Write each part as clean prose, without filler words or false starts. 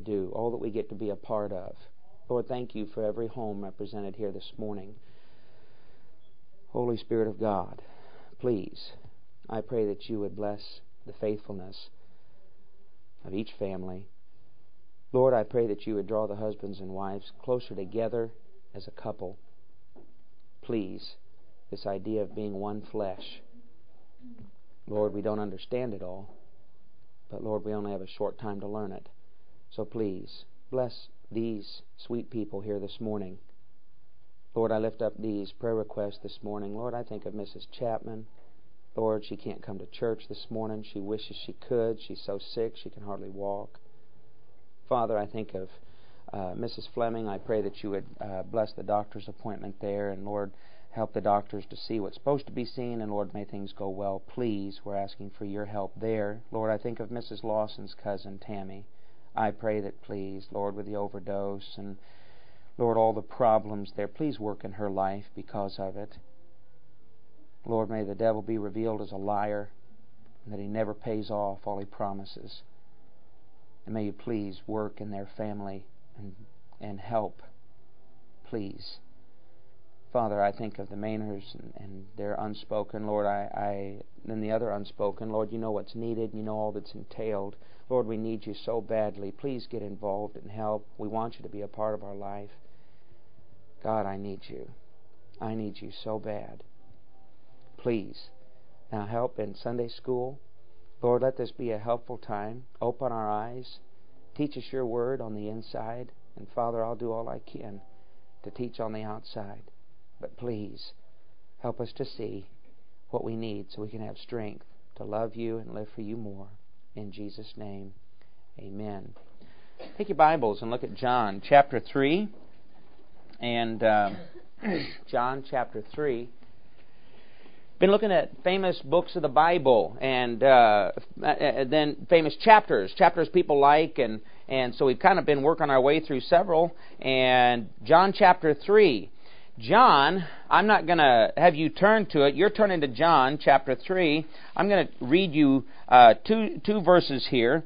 do, all that we get to be a part of. Lord, thank you for every home represented here this morning. Holy Spirit of God, please, I pray that you would bless the faithfulness of each family. Lord, I pray that you would draw the husbands and wives closer together as a couple. Please, this idea of being one flesh. Lord, we don't understand it all, but Lord, we only have a short time to learn it. So please, bless these sweet people here this morning. Lord, I lift up these prayer requests this morning. Lord, I think of Mrs. Chapman. Lord, she can't come to church this morning. She wishes she could. She's so sick she can hardly walk. Father, I think of Mrs. Fleming. I pray that you would bless the doctor's appointment there, and Lord, help the doctors to see what's supposed to be seen, and Lord, may things go well. Please, we're asking for your help there. Lord, I think of Mrs. Lawson's cousin, Tammy. I pray that, please, Lord, with the overdose and, Lord, all the problems there, please work in her life because of it. Lord, may the devil be revealed as a liar, and that he never pays off all he promises. And may you please work in their family and help, please. Father, I think of the Mainers and their unspoken. Lord, and the other unspoken. Lord, you know what's needed. You know all that's entailed. Lord, we need you so badly. Please get involved and help. We want you to be a part of our life. God, I need you. I need you so bad. Please. Now help in Sunday school. Lord, let this be a helpful time. Open our eyes. Teach us your word on the inside. And Father, I'll do all I can to teach on the outside. But please, help us to see what we need so we can have strength to love you and live for you more. In Jesus' name, amen. Take your Bibles and look at John chapter 3. And John chapter 3. Been looking at famous books of the Bible and then famous chapters people like, and so we've kind of been working our way through several. And John chapter 3. John, I'm not going to have you turn to it. You're turning to John chapter 3. I'm going to read you two verses here.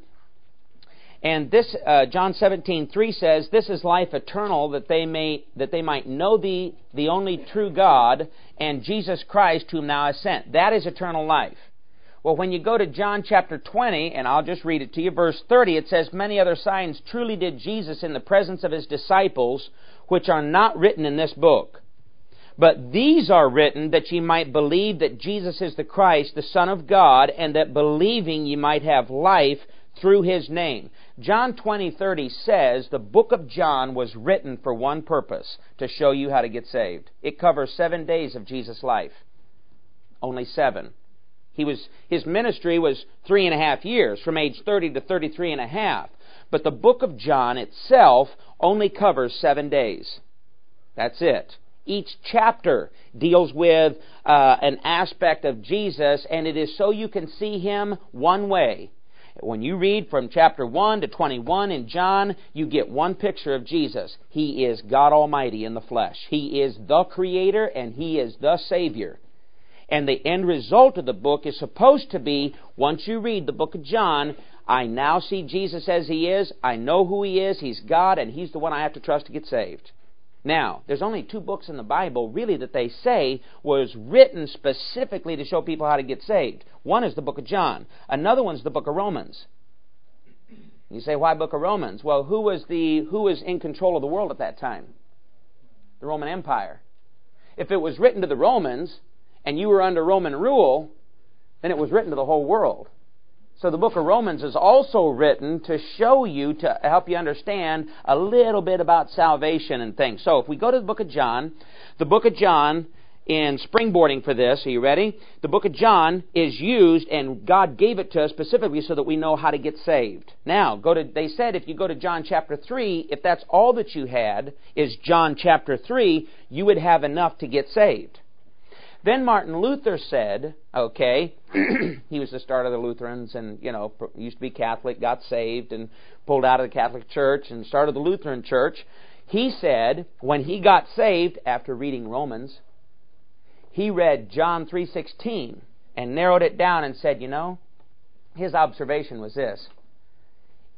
And this, John 17:3 says, "This is life eternal, that they might know thee, the only true God, and Jesus Christ, whom thou hast sent." That is eternal life. Well, when you go to John chapter 20, and I'll just read it to you, verse 30, it says, "Many other signs truly did Jesus in the presence of his disciples, which are not written in this book. But these are written that ye might believe that Jesus is the Christ, the Son of God, and that believing ye might have life through his name." John 20:30 says the book of John was written for one purpose, to show you how to get saved. It covers 7 days of Jesus' life. Only 7. His ministry was 3.5 years, from age 30 to 33.5. But the book of John itself only covers 7 days. That's it. Each chapter deals with an aspect of Jesus, and it is so you can see him one way. When you read from chapter 1 to 21 in John, you get one picture of Jesus. He is God Almighty in the flesh. He is the Creator, and he is the Savior. And the end result of the book is supposed to be, once you read the book of John, I now see Jesus as he is, I know who he is, he's God, and he's the one I have to trust to get saved. Now, there's only 2 books in the Bible, really, that they say was written specifically to show people how to get saved. One is the book of John. Another one's the book of Romans. You say, why book of Romans? Well, who was in control of the world at that time? The Roman Empire. If it was written to the Romans, and you were under Roman rule, then it was written to the whole world. So the book of Romans is also written to show you, to help you understand a little bit about salvation and things. So if we go to the book of John, in springboarding for this, are you ready? The book of John is used, and God gave it to us specifically so that we know how to get saved. Now, they said if you go to John chapter 3, if that's all that you had is John chapter 3, you would have enough to get saved. Then Martin Luther said, okay, he was the start of the Lutherans and, used to be Catholic, got saved and pulled out of the Catholic Church and started the Lutheran Church. He said when he got saved after reading Romans, he read John 3:16 and narrowed it down and said, his observation was this: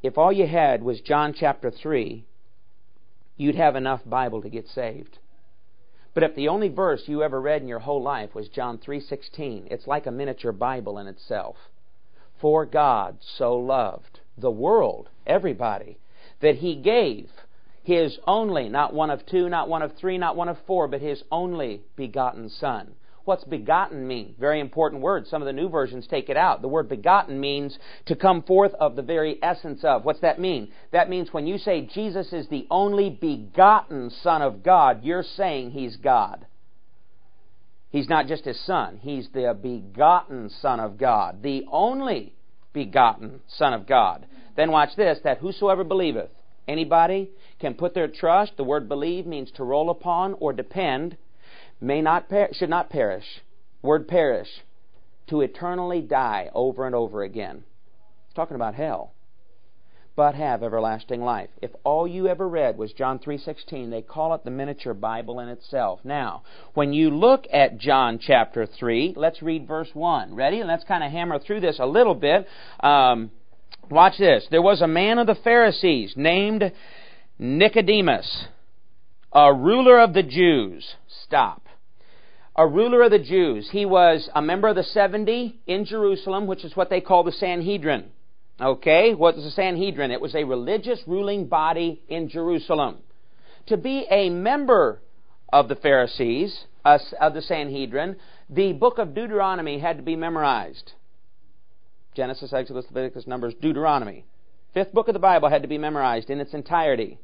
if all you had was John chapter 3, you'd have enough Bible to get saved. But if the only verse you ever read in your whole life was John 3:16, it's like a miniature Bible in itself. For God so loved the world, everybody, that He gave His only, not one of two, not one of three, not one of four, but His only begotten Son. What's begotten mean? Very important word. Some of the new versions take it out. The word begotten means to come forth of the very essence of. What's that mean? That means when you say Jesus is the only begotten Son of God, you're saying He's God. He's not just His Son. He's the begotten Son of God. The only begotten Son of God. Then watch this, that whosoever believeth, anybody can put their trust. The word believe means to roll upon or depend. Should not perish. Word perish. To eternally die over and over again. It's talking about hell. But have everlasting life. If all you ever read was John 3:16, they call it the miniature Bible in itself. Now, when you look at John chapter 3, let's read verse 1. Ready? Let's kind of hammer through this a little bit. Watch this. There was a man of the Pharisees named Nicodemus, a ruler of the Jews. Stop. A ruler of the Jews. He was a member of the 70 in Jerusalem, which is what they call the Sanhedrin. Okay? What was the Sanhedrin? It was a religious ruling body in Jerusalem. To be a member of the Pharisees, of the Sanhedrin, the book of Deuteronomy had to be memorized. Genesis, Exodus, Leviticus, Numbers, Deuteronomy. Fifth book of the Bible had to be memorized in its entirety.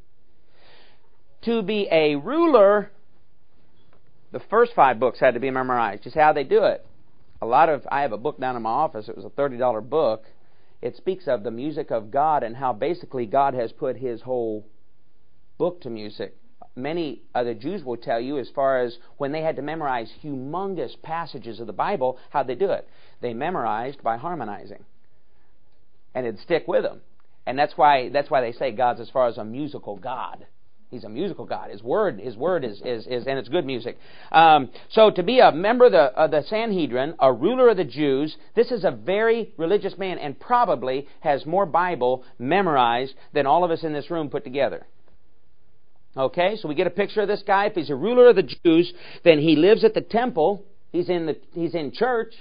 To be a ruler, the first 5 books had to be memorized. Just how they do it. I have a book down in my office. It was a $30 book. It speaks of the music of God and how basically God has put His whole book to music. Many other Jews will tell you, as far as when they had to memorize humongous passages of the Bible, how'd they do it? They memorized by harmonizing. And it'd stick with them. And that's why they say God's as far as a musical God. He's a musical God. His word is and it's good music. So to be a member of the Sanhedrin, a ruler of the Jews, this is a very religious man and probably has more Bible memorized than all of us in this room put together. Okay, so we get a picture of this guy. If he's a ruler of the Jews, then he lives at the temple. He's in church.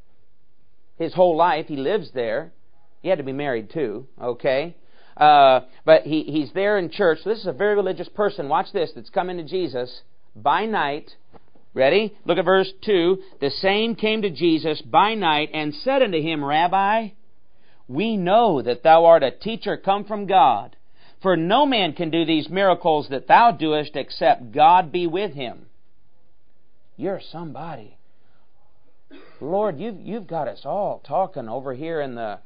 His whole life he lives there. He had to be married too. Okay. But he's there in church. So this is a very religious person. Watch this. That's coming to Jesus by night. Ready? Look at verse 2. The same came to Jesus by night and said unto him, Rabbi, we know that thou art a teacher come from God. For no man can do these miracles that thou doest except God be with him. You're somebody. Lord, you've got us all talking over here in the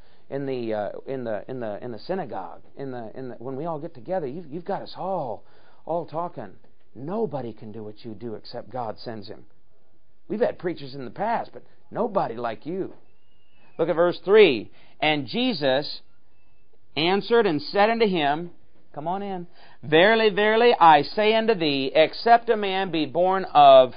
synagogue, when we all get together. You've got us all talking. Nobody can do what you do except God sends him. We've had preachers in the past, but nobody like you. Look at verse 3. And Jesus answered and said unto him, come on in, Verily, verily, I say unto thee, except a man be born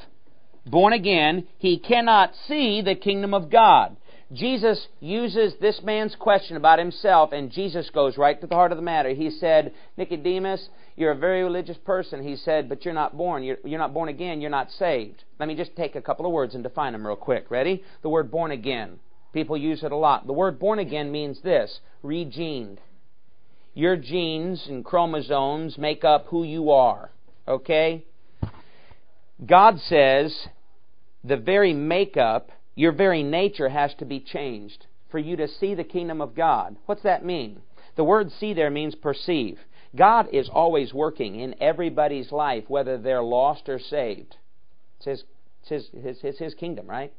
again, he cannot see the kingdom of God. Jesus uses this man's question about himself, and Jesus goes right to the heart of the matter. He said, Nicodemus, you're a very religious person. He said, but you're not born. You're not born again. You're not saved. Let me just take a couple of words and define them real quick. Ready? The word born again. People use it a lot. The word born again means this, regened. Your genes and chromosomes make up who you are. Okay? God says the very makeup, your very nature has to be changed for you to see the kingdom of God. What's that mean? The word see there means perceive. God is always working in everybody's life, whether they're lost or saved. It's His kingdom, right?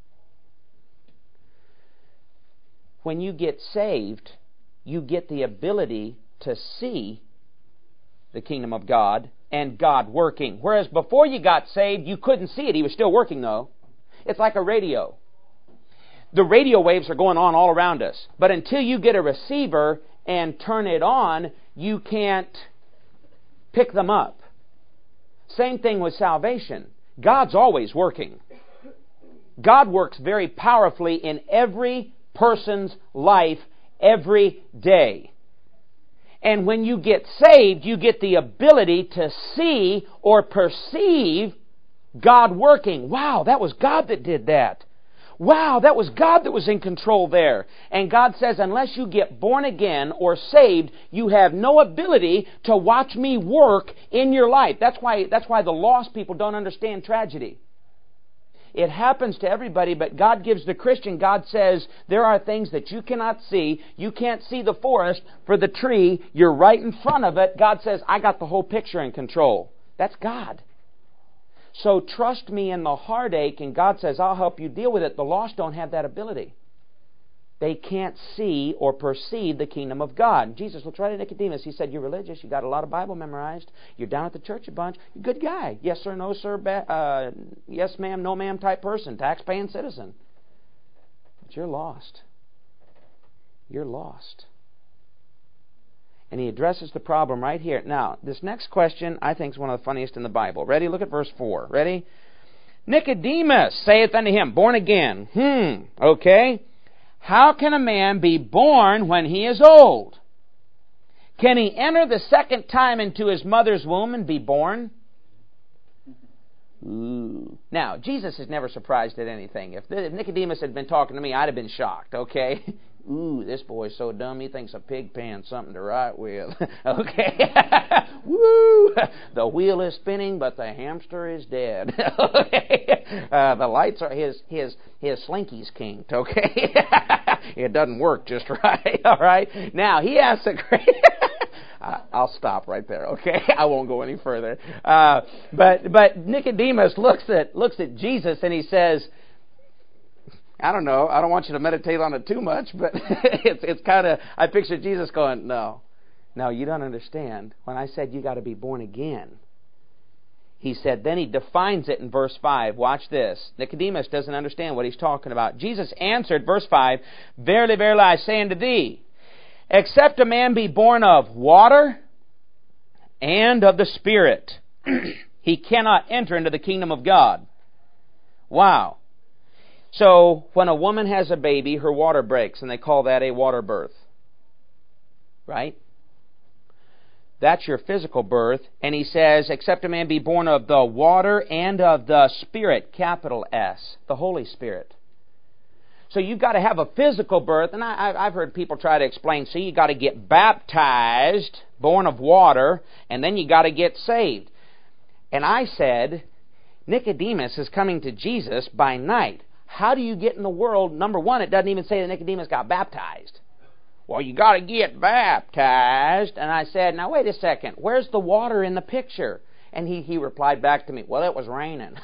When you get saved, you get the ability to see the kingdom of God and God working. Whereas before you got saved, you couldn't see it. He was still working, though. It's like a radio. The radio waves are going on all around us. But until you get a receiver and turn it on, you can't pick them up. Same thing with salvation. God's always working. God works very powerfully in every person's life every day. And when you get saved, you get the ability to see or perceive God working. Wow, that was God that did that. Wow, that was God that was in control there. And God says, unless you get born again or saved, you have no ability to watch me work in your life. That's why the lost people don't understand tragedy. It happens to everybody, but God gives the Christian, God says, there are things that you cannot see. You can't see the forest for the tree. You're right in front of it. God says, I got the whole picture in control. That's God. So trust me in the heartache, and God says, I'll help you deal with it. The lost don't have that ability. They can't see or perceive the kingdom of God. Jesus looks right at Nicodemus. He said, you're religious. You got a lot of Bible memorized. You're down at the church a bunch. You're a good guy. Yes sir, no sir, yes ma'am, no ma'am type person. Tax-paying citizen. But you're lost. You're lost. And he addresses the problem right here. Now, this next question I think is one of the funniest in the Bible. Ready? Look at verse 4. Ready? Nicodemus saith unto him, born again. Okay. How can a man be born when he is old? Can he enter the second time into his mother's womb and be born? Ooh. Now, Jesus is never surprised at anything. If Nicodemus had been talking to me, I'd have been shocked, okay? Ooh, this boy's so dumb, he thinks a pig pan's something to write with. Okay? Woo! The wheel is spinning, but the hamster is dead. Okay? The lights are, his slinky's kinked, okay? It doesn't work just right, all right? Now, he asks a great... I'll stop right there, okay? I won't go any further. But Nicodemus looks at Jesus and he says, I don't know, I don't want you to meditate on it too much, but it's kind of, I picture Jesus going, no, you don't understand. When I said you got to be born again, he said, then he defines it in verse 5. Watch this. Nicodemus doesn't understand what he's talking about. Jesus answered, verse 5, verily, verily, I say unto thee, except a man be born of water and of the Spirit, he cannot enter into the kingdom of God. Wow. So, when a woman has a baby, her water breaks, and they call that a water birth. Right? That's your physical birth. And he says, except a man be born of the water and of the Spirit, capital S, the Holy Spirit. So you've got to have a physical birth, and I've heard people try to explain, so you've got to get baptized, born of water, and then you got to get saved. And I said, Nicodemus is coming to Jesus by night. How do you get in the world? Number one, it doesn't even say that Nicodemus got baptized. Well, you got to get baptized. And I said, now wait a second, where's the water in the picture? And he replied back to me, well, it was raining.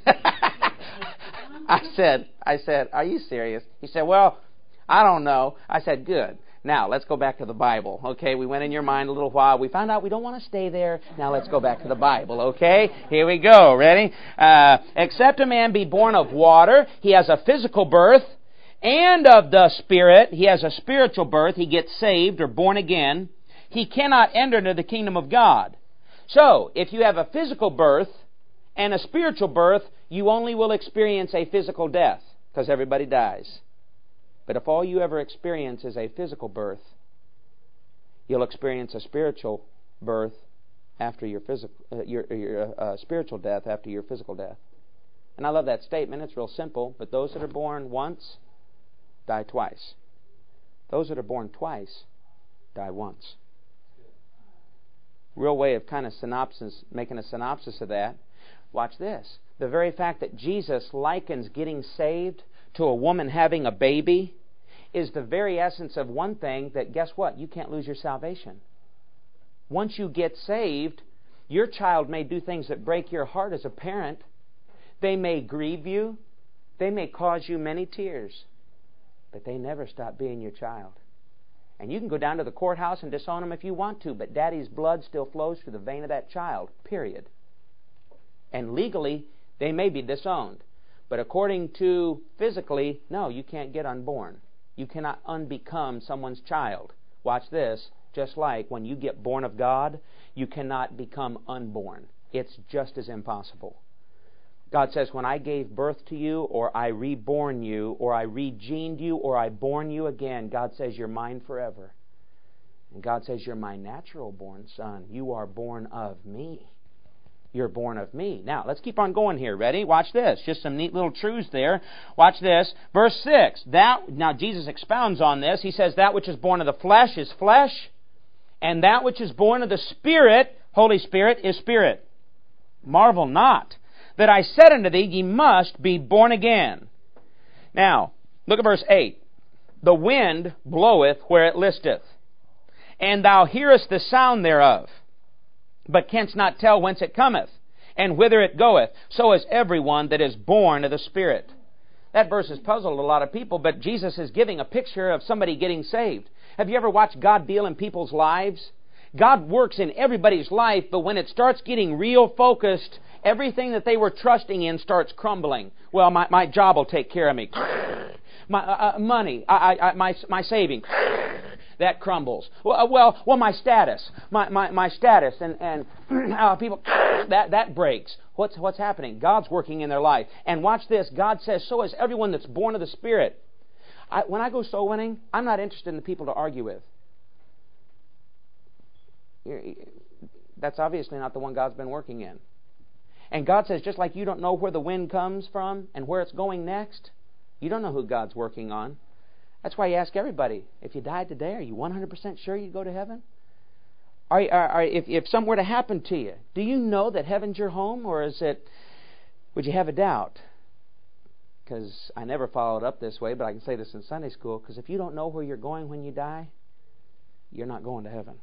I said, are you serious? He said, well, I don't know. I said, good. Now, let's go back to the Bible, okay? We went in your mind a little while. We found out we don't want to stay there. Now let's go back to the Bible, okay? Here we go. Ready? Except a man be born of water, he has a physical birth, and of the Spirit, he has a spiritual birth. He gets saved or born again. He cannot enter into the kingdom of God. So, if you have a physical birth and a spiritual birth, you only will experience a physical death, because everybody dies. But if all you ever experience is a physical birth, you'll experience a spiritual birth after your spiritual death after your physical death. And I love that statement. It's real simple. But those that are born once die twice. Those that are born twice die once. Real way of kind of making a synopsis of that. Watch this. The very fact that Jesus likens getting saved to a woman having a baby is the very essence of one thing that, guess what? You can't lose your salvation. Once you get saved, your child may do things that break your heart as a parent. They may grieve you. They may cause you many tears. But they never stop being your child. And you can go down to the courthouse and disown them if you want to, but Daddy's blood still flows through the vein of that child, period. And legally, they may be disowned. But according to physically, no, you can't get unborn. You cannot unbecome someone's child. Watch this. Just like when you get born of God, you cannot become unborn. It's just as impossible. God says, when I gave birth to you, or I reborn you, or I regened you, or I born you again, God says, you're mine forever. And God says, you're my natural born son. You are born of me. You're born of me. Now, let's keep on going here. Ready? Watch this. Just some neat little truths there. Watch this. Verse 6. Now, Jesus expounds on this. He says, that which is born of the flesh is flesh, and that which is born of the Spirit, Holy Spirit, is spirit. Marvel not that I said unto thee, ye must be born again. Now, look at verse 8. The wind bloweth where it listeth, and thou hearest the sound thereof, but canst not tell whence it cometh, and whither it goeth. So is everyone that is born of the Spirit. That verse has puzzled a lot of people, but Jesus is giving a picture of somebody getting saved. Have you ever watched God deal in people's lives? God works in everybody's life, but when it starts getting real focused, everything that they were trusting in starts crumbling. Well, my job will take care of me. My money, my savings, that crumbles. Well, my status, my status, and people, that breaks. What's happening? God's working in their life. And watch this. God says, so is everyone that's born of the Spirit. When I go soul winning, I'm not interested in the people to argue with. That's obviously not the one God's been working in. And God says, just like you don't know where the wind comes from and where it's going next, you don't know who God's working on. That's why you ask everybody, if you died today, are you 100% sure you'd go to heaven? If something were to happen to you, do you know that heaven's your home, or would you have a doubt? Because I never followed up this way, but I can say this in Sunday school, because if you don't know where you're going when you die, you're not going to heaven.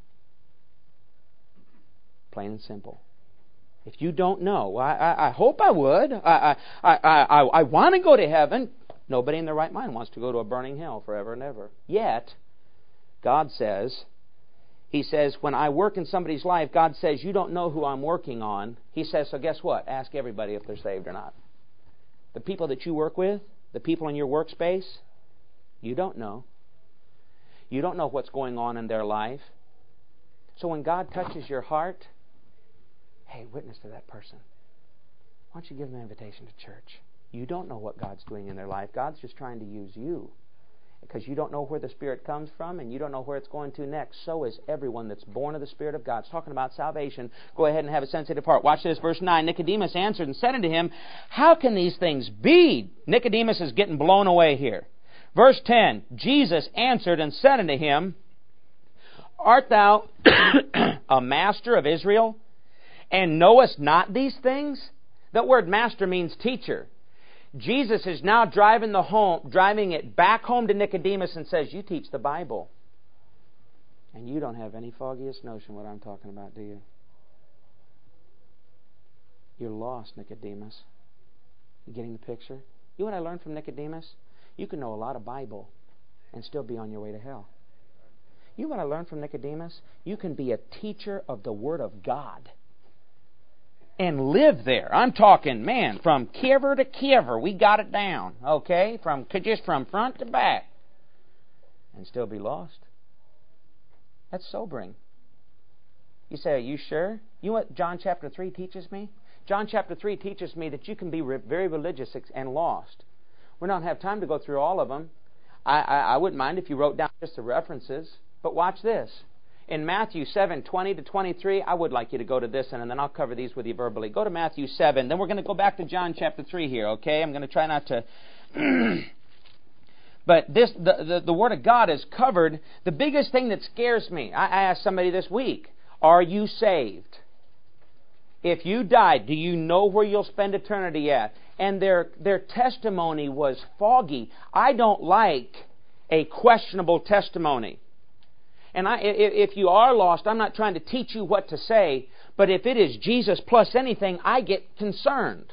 Plain and simple. If you don't know, well, I hope I would. I want to go to heaven. Nobody in their right mind wants to go to a burning hell forever and ever. Yet, God says, He says, when I work in somebody's life, God says, you don't know who I'm working on. He says, so guess what? Ask everybody if they're saved or not. The people that you work with, the people in your workspace, you don't know. You don't know what's going on in their life. So when God touches your heart, hey, witness to that person. Why don't you give them an invitation to church? You don't know what God's doing in their life. God's just trying to use you. Because you don't know where the Spirit comes from, and you don't know where it's going to next. So is everyone that's born of the Spirit of God. It's talking about salvation. Go ahead and have a sensitive heart. Watch this, verse 9. Nicodemus answered and said unto him, how can these things be? Nicodemus is getting blown away here. Verse 10. Jesus answered and said unto him, art thou a master of Israel, and knowest not these things? That word master means teacher. Jesus is now driving it back home to Nicodemus and says, you teach the Bible. And you don't have any foggiest notion what I'm talking about, do you? You're lost, Nicodemus. You getting the picture? You know what I learned from Nicodemus? You can know a lot of Bible and still be on your way to hell. You know what I learned from Nicodemus? You can be a teacher of the Word of God and live there. I'm talking, man, from kiver to kiver. We got it down, okay? Just from front to back. And still be lost. That's sobering. You say, are you sure? You know what John chapter 3 teaches me? John chapter 3 teaches me that you can be very religious and lost. We don't have time to go through all of them. I wouldn't mind if you wrote down just the references. But watch this. In Matthew 7, 20 to 23, I would like you to go to this, and then I'll cover these with you verbally. Go to Matthew 7. Then we're going to go back to John chapter 3 here, okay? I'm going to try not to... But the Word of God is covered. The biggest thing that scares me, I asked somebody this week, are you saved? If you died, do you know where you'll spend eternity at? And their testimony was foggy. I don't like a questionable testimony. And if you are lost, I'm not trying to teach you what to say, but if it is Jesus plus anything, I get concerned.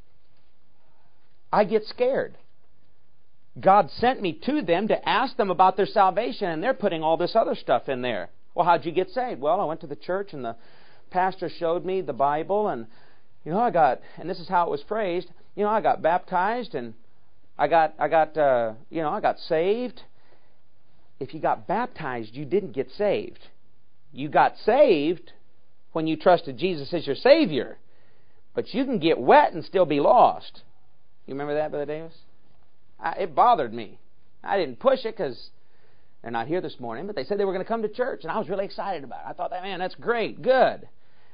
I get scared. God sent me to them to ask them about their salvation, and they're putting all this other stuff in there. Well, how'd you get saved? Well, I went to the church, and the pastor showed me the Bible, and and this is how it was phrased. I got baptized, and I got saved. If you got baptized, you didn't get saved. You got saved when you trusted Jesus as your Savior. But you can get wet and still be lost. You remember that, Brother Davis? It bothered me. I didn't push it because They're not here this morning, but they said they were going to come to church, and I was really excited about it. I thought, man, that's great, good.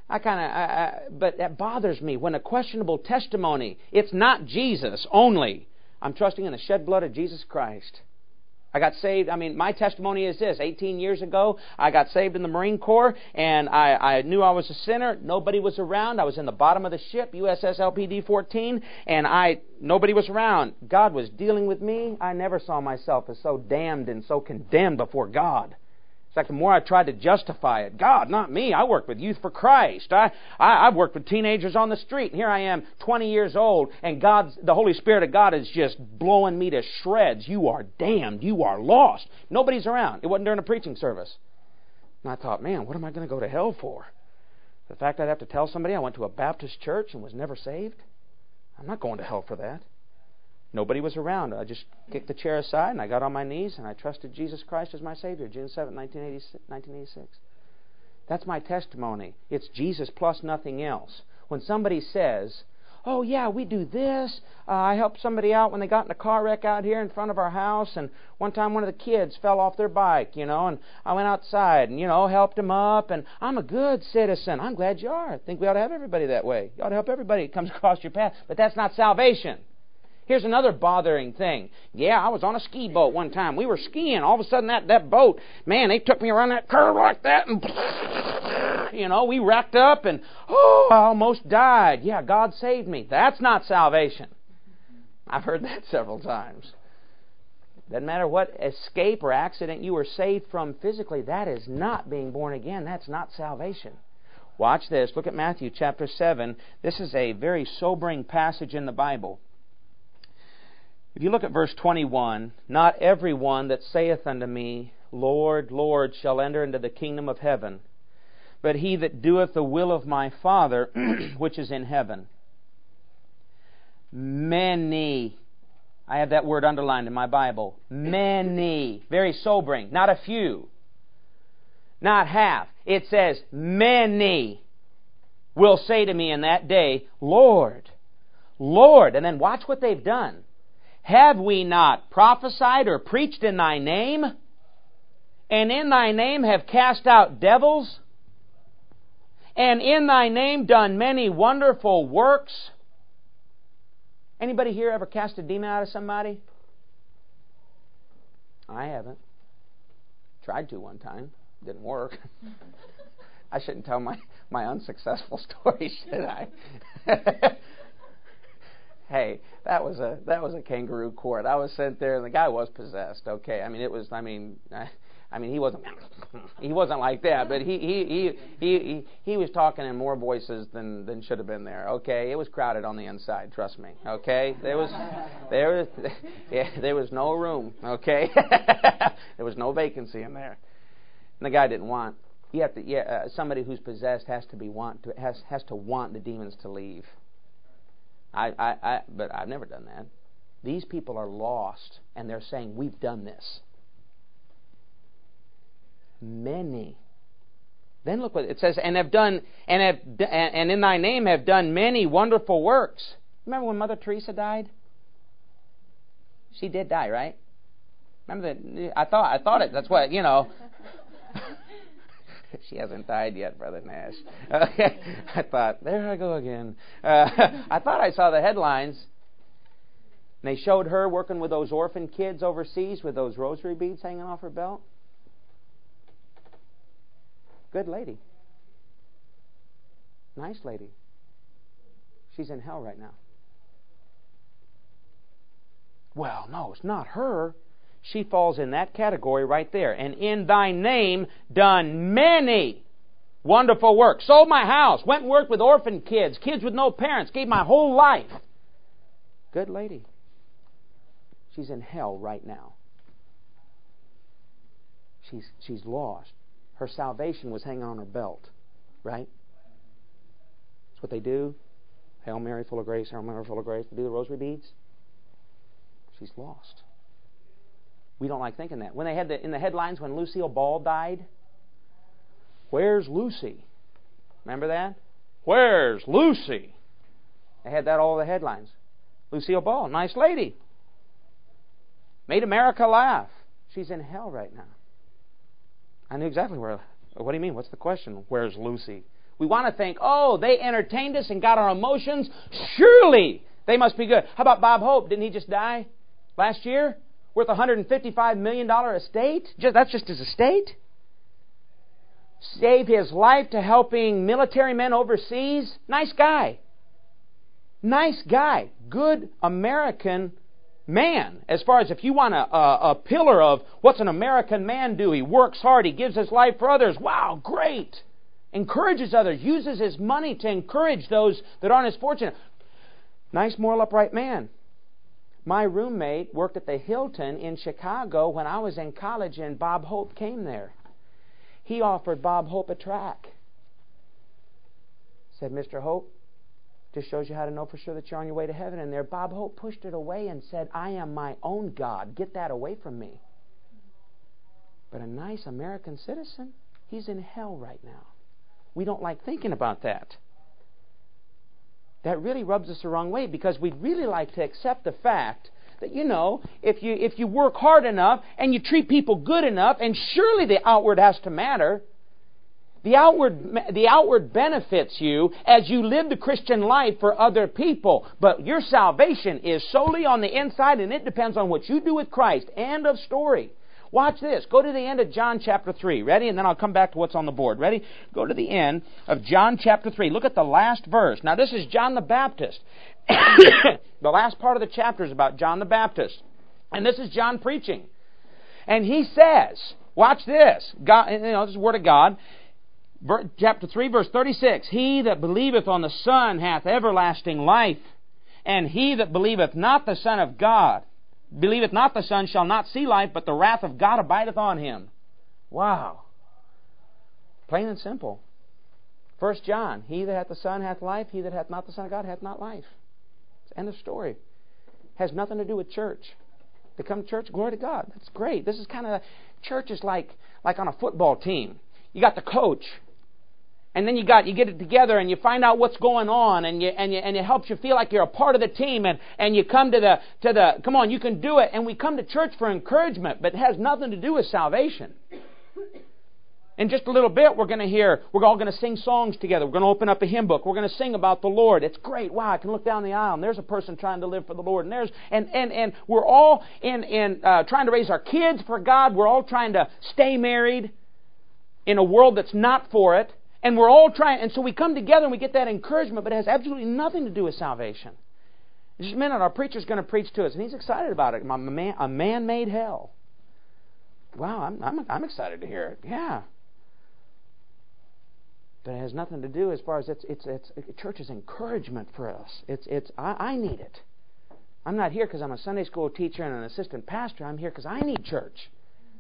But that bothers me when a questionable testimony, it's not Jesus only. I'm trusting in the shed blood of Jesus Christ. I got saved. My testimony is this. 18 years ago, I got saved in the Marine Corps, and I knew I was a sinner. Nobody was around. I was in the bottom of the ship, USS LPD-14, and nobody was around. God was dealing with me. I never saw myself as so damned and so condemned before God. In fact, the more I tried to justify it, God, not me. I worked with Youth for Christ. I've worked with teenagers on the street. And here I am, 20 years old, and the Holy Spirit of God is just blowing me to shreds. You are damned. You are lost. Nobody's around. It wasn't during a preaching service. And I thought, man, what am I going to go to hell for? The fact I'd have to tell somebody I went to a Baptist church and was never saved? I'm not going to hell for that. Nobody was around. I just kicked the chair aside and I got on my knees and I trusted Jesus Christ as my Savior, June 7, 1986. That's my testimony. It's Jesus plus nothing else. When somebody says, oh yeah, we do this. I helped somebody out when they got in a car wreck out here in front of our house, and one time one of the kids fell off their bike, and I went outside and, helped him up, and I'm a good citizen. I'm glad you are. I think we ought to have everybody that way. You ought to help everybody that comes across your path. But that's not salvation. Here's another bothering thing. Yeah, I was on a ski boat one time. We were skiing. All of a sudden, that boat, man, they took me around that curve like that, and, we wrecked up, and, I almost died. Yeah, God saved me. That's not salvation. I've heard that several times. Doesn't matter what escape or accident you were saved from physically, that is not being born again. That's not salvation. Watch this. Look at Matthew chapter 7. This is a very sobering passage in the Bible. If you look at verse 21, not everyone that saith unto me, Lord, Lord, shall enter into the kingdom of heaven, but he that doeth the will of my Father which is in heaven. Many. I have that word underlined in my Bible. Many. Very sobering. Not a few. Not half. It says, many will say to me in that day, Lord, Lord. And then watch what they've done. Have we not prophesied or preached in thy name? And in thy name have cast out devils? And in thy name done many wonderful works? Anybody here ever cast a demon out of somebody? I haven't. Tried to one time. Didn't work. I shouldn't tell my unsuccessful story, should I? Hey, that was a kangaroo court. I was sent there, and the guy was possessed. Okay, he wasn't like that, but he was talking in more voices than should have been there. Okay, it was crowded on the inside. Trust me. Okay, there was no room. Okay, there was no vacancy in there, and the guy didn't want. Somebody who's possessed has to want the demons to leave. But I've never done that. These people are lost, and they're saying, we've done this. Many. Then look what it says, and in thy name have done many wonderful works. Remember when Mother Teresa died? She did die, right? Remember that? I thought it. That's what, She hasn't died yet, Brother Nash. Okay. I thought, there I go again. I thought I saw the headlines. And they showed her working with those orphan kids overseas with those rosary beads hanging off her belt. Good lady. Nice lady. She's in hell right now. Well, no, it's not her. She falls in that category right there. And in thy name done many wonderful works. Sold my house. Went and worked with orphan kids. Kids with no parents. Gave my whole life. Good lady. She's in hell right now. She's lost. Her salvation was hanging on her belt. Right? That's what they do. Hail Mary, full of grace. Hail Mary, full of grace. They do the rosary beads. She's lost. We don't like thinking that. When they had in the headlines when Lucille Ball died, where's Lucy? Remember that? Where's Lucy? They had that all over the headlines. Lucille Ball, nice lady. Made America laugh. She's in hell right now. I knew exactly where. What do you mean? What's the question? Where's Lucy? We want to think, oh, they entertained us and got our emotions. Surely they must be good. How about Bob Hope? Didn't he just die last year? Worth $155 million estate? That's just his estate? Save his life to helping military men overseas? Nice guy. Nice guy. Good American man. As far as if you want a pillar of what's an American man do? He works hard. He gives his life for others. Wow, great. Encourages others. Uses his money to encourage those that aren't as fortunate. Nice, moral, upright man. My roommate worked at the Hilton in Chicago when I was in college, and Bob Hope came there. He offered Bob Hope a tract. Said, Mr. Hope, just shows you how to know for sure that you're on your way to heaven. And there, Bob Hope pushed it away and said, I am my own God. Get that away from me. But a nice American citizen, he's in hell right now. We don't like thinking about that. That really rubs us the wrong way, because we'd really like to accept the fact that, if you work hard enough and you treat people good enough, and surely the outward has to matter. The outward benefits you as you live the Christian life for other people. But your salvation is solely on the inside, and it depends on what you do with Christ. End of story. Watch this. Go to the end of John chapter 3. Ready? And then I'll come back to what's on the board. Ready? Go to the end of John chapter 3. Look at the last verse. Now this is John the Baptist. The last part of the chapter is about John the Baptist. And this is John preaching. And he says, watch this. God, this is the Word of God. Chapter 3, verse 36. He that believeth on the Son hath everlasting life. And he that believeth not the Son of God, believeth not the Son, shall not see life, but the wrath of God abideth on him. Wow. Plain and simple. 1 John, he that hath the Son hath life, he that hath not the Son of God hath not life. End of story. Has nothing to do with church. They come to church, glory to God. That's great. This is kind of, church is like on a football team. You got the coach, and then you get it together, and you find out what's going on, and it helps you feel like you're a part of the team, and you come to the come on, you can do it. And we come to church for encouragement, but it has nothing to do with salvation. In just a little bit, we're all going to sing songs together. We're going to open up a hymn book. We're going to sing about the Lord. It's great. Wow, I can look down the aisle, and there's a person trying to live for the Lord. And we're all trying to raise our kids for God. We're all trying to stay married in a world that's not for it. And we're all trying, and so we come together and we get that encouragement, but it has absolutely nothing to do with salvation. In just a minute, our preacher's going to preach to us, and he's excited about it. A man-made hell. Wow, I'm excited to hear it. Yeah. But it has nothing to do as far as it's church is encouragement for us. I need it. I'm not here because I'm a Sunday school teacher and an assistant pastor. I'm here because I need church.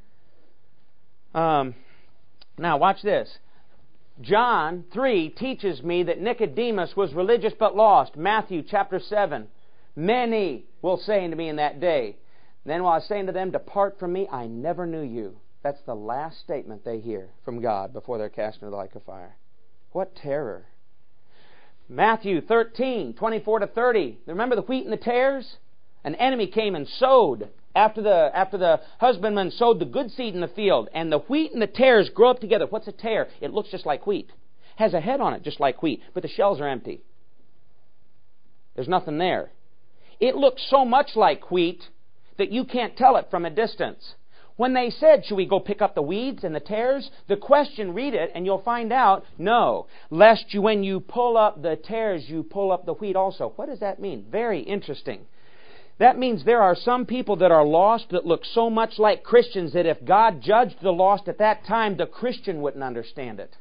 Now watch this. John 3 teaches me that Nicodemus was religious but lost. Matthew chapter 7. Many will say unto me in that day, then will I say unto them, depart from me, I never knew you. That's the last statement they hear from God before they're cast into the lake of fire. What terror. Matthew 13, 24 to 30. Remember the wheat and the tares? An enemy came and sowed. After the husbandman sowed the good seed in the field, and the wheat and the tares grow up together. What's a tare? It looks just like wheat. Has a head on it just like wheat, but the shells are empty. There's nothing there. It looks so much like wheat that you can't tell it from a distance. When they said, should we go pick up the weeds and the tares? The question, read it, and you'll find out, no. Lest you, when you pull up the tares, you pull up the wheat also. What does that mean? Very interesting. That means there are some people that are lost that look so much like Christians that if God judged the lost at that time, the Christian wouldn't understand it.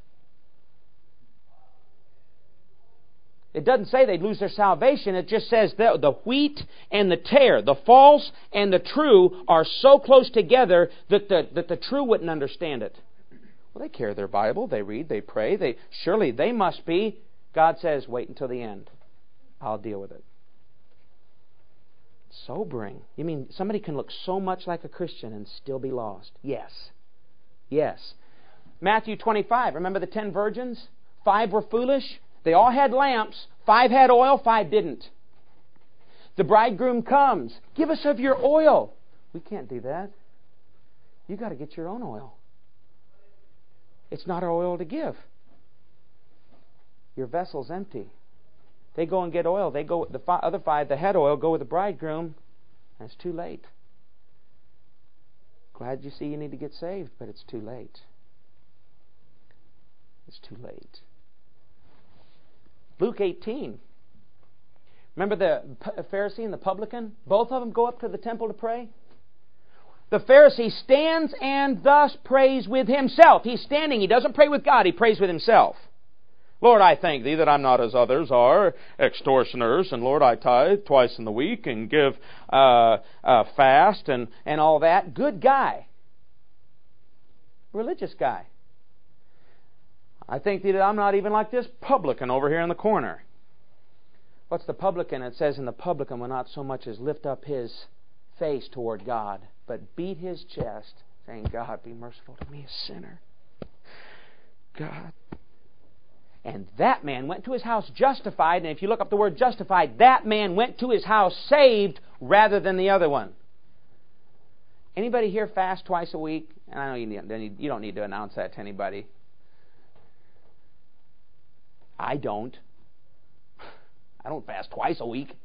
It doesn't say they'd lose their salvation. It just says that the wheat and the tare, the false and the true, are so close together that the true wouldn't understand it. Well, they carry their Bible, they read, they pray. Surely they must be. God says, wait until the end. I'll deal with it. Sobering. You mean somebody can look so much like a Christian and still be lost? Yes. Yes. Matthew 25. Remember the 10 virgins? 5 were foolish. They all had lamps. 5 had oil, 5 didn't. The bridegroom comes. Give us of your oil. We can't do that. You got to get your own oil. It's not oil to give. Your vessel's empty. They go and get oil. They go. The other five, the head oil, go with the bridegroom, and it's too late. Glad you see you need to get saved, but it's too late. It's too late. Luke 18. Remember the Pharisee and the publican? Both of them go up to the temple to pray. The Pharisee stands and thus prays with himself. He's standing. He doesn't pray with God. He prays with himself. Lord, I thank Thee that I'm not as others are, extortioners, and Lord, I tithe twice in the week and give fast and all that. Good guy. Religious guy. I thank Thee that I'm not even like this publican over here in the corner. What's the publican? It says, and the publican will not so much as lift up his face toward God, but beat his chest, saying, God, be merciful to me, a sinner. God. And that man went to his house justified, and if you look up the word justified, that man went to his house saved rather than the other one. Anybody here fast twice a week? And I know you don't need to announce that to anybody. I don't. I don't fast twice a week.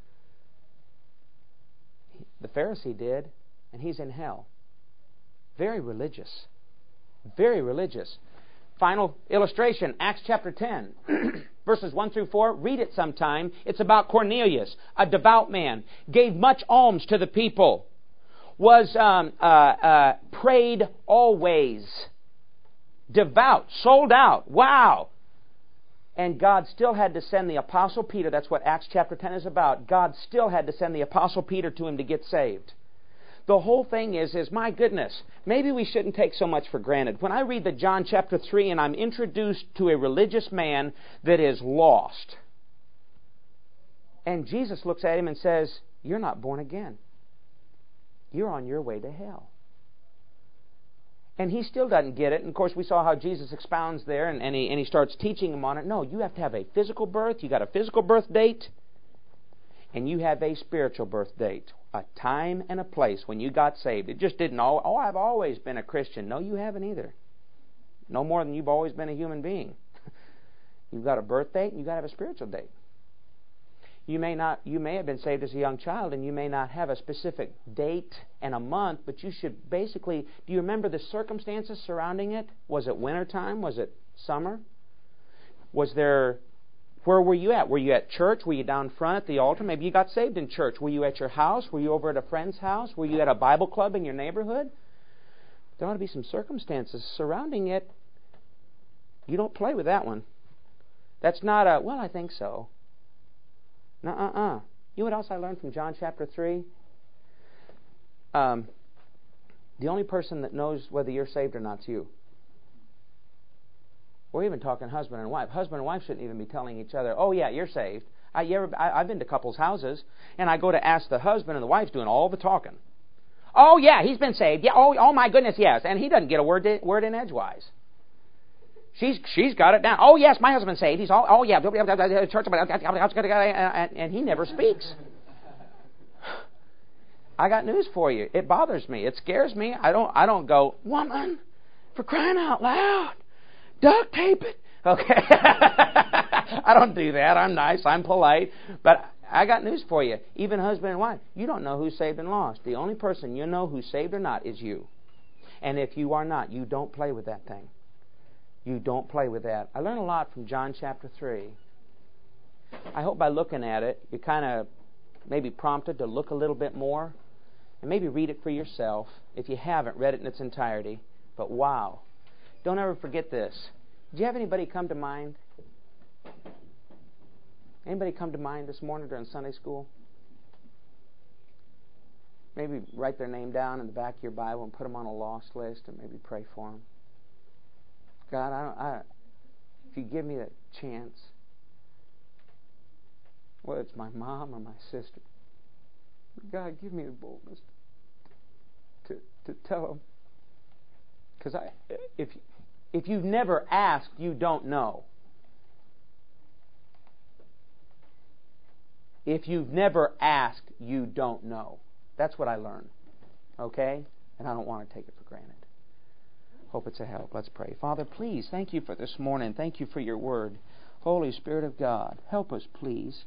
The Pharisee did, and he's in hell. Very religious. Very religious. Final illustration, Acts chapter 10, verses 1 through 4. Read it sometime. It's about Cornelius, a devout man, gave much alms to the people, was prayed always, devout, sold out. Wow! And God still had to send the Apostle Peter. That's what Acts chapter 10 is about. God still had to send the Apostle Peter to him to get saved. The whole thing is my goodness, maybe we shouldn't take so much for granted. When I read the John chapter 3 and I'm introduced to a religious man that is lost, and Jesus looks at him and says, you're not born again. You're on your way to hell. And he still doesn't get it. And of course, we saw how Jesus expounds there, and he starts teaching him on it. No, you have to have a physical birth. You got a physical birth date, and you have a spiritual birth date, a time and a place when you got saved. It just didn't I've always been a Christian. No, you haven't either. No more than you've always been a human being. You've got a birth date, and you've got to have a spiritual date. You may have been saved as a young child, and you may not have a specific date and a month, but you should basically, do you remember the circumstances surrounding it? Was it wintertime? Was it summer? Where were you at? Were you at church? Were you down front at the altar? Maybe you got saved in church. Were you at your house? Were you over at a friend's house? Were you at a Bible club in your neighborhood? There ought to be some circumstances surrounding it. You don't play with that one. That's not well, I think so. No, You know what else I learned from John chapter 3? The only person that knows whether you're saved or not is you. We're even talking husband and wife. Husband and wife shouldn't even be telling each other, oh yeah, you're saved. I've been to couples' houses, and I go to ask the husband, and the wife's doing all the talking. Oh yeah, he's been saved. Yeah, oh my goodness, yes. And he doesn't get a word in edgewise. She's got it down. Oh yes, my husband's saved. He's oh yeah, church, and he never speaks. I got news for you. It bothers me. It scares me. I don't go, woman, for crying out loud, duct tape it. Okay. I don't do that. I'm nice. I'm polite. But I got news for you. Even husband and wife, you don't know who's saved and lost. The only person you know who's saved or not is you. And if you are not, you don't play with that thing. You don't play with that. I learned a lot from John chapter 3. I hope by looking at it, you're kind of maybe prompted to look a little bit more and maybe read it for yourself if you haven't read it in its entirety. But wow. Don't ever forget this. Do you have anybody come to mind? Anybody come to mind this morning during Sunday school? Maybe write their name down in the back of your Bible and put them on a lost list and maybe pray for them. God, if you give me that chance, whether it's my mom or my sister, God, give me the boldness to tell them. Because if you've never asked, you don't know. If you've never asked, you don't know. That's what I learned. Okay? And I don't want to take it for granted. Hope it's a help. Let's pray. Father, please, thank you for this morning. Thank you for your word. Holy Spirit of God, help us, please.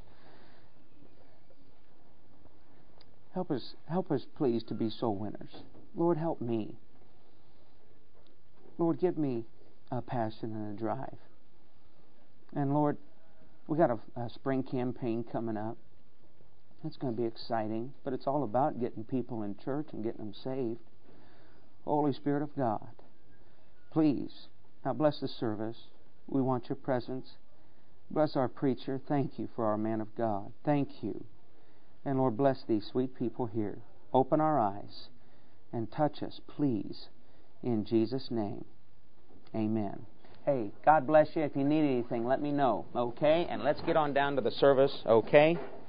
Help us, please, to be soul winners. Lord, help me. Lord, give me a passion and a drive. And Lord, we got a spring campaign coming up. It's going to be exciting, but it's all about getting people in church and getting them saved. Holy Spirit of God, please, now bless the service. We want your presence. Bless our preacher. Thank you for our man of God. Thank you. And Lord, bless these sweet people here. Open our eyes and touch us, please, in Jesus' name. Amen. Hey, God bless you. If you need anything, let me know, okay? And let's get on down to the service, okay?